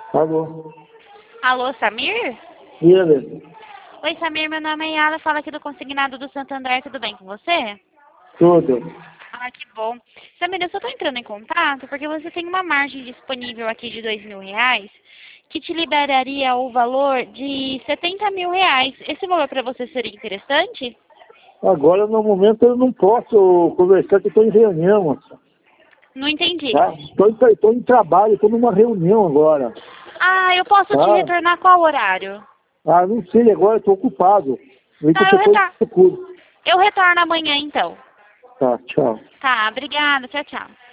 Alô? Alô, Samir? E ele? Oi, Samir, meu nome é Yala, fala aqui do Consignado do Santander, tudo bem com você? Tudo. Ah, que bom. Samir, eu só estou entrando em contato porque você tem uma margem disponível aqui de R$ 2.000 que te liberaria o valor de R$ 70.000. Esse valor para você seria interessante? Agora, no momento, eu não posso conversar, que estou em reunião, moça. Não entendi. Tá? Estou em trabalho, estou numa reunião agora. Ah, eu posso te Tá? retornar qual horário? Ah, não sei agora, estou ocupado. Vem Tá, qualquer coisa que procuro. eu retorno amanhã então. Tá, tchau. Tá, obrigada, tchau, tchau.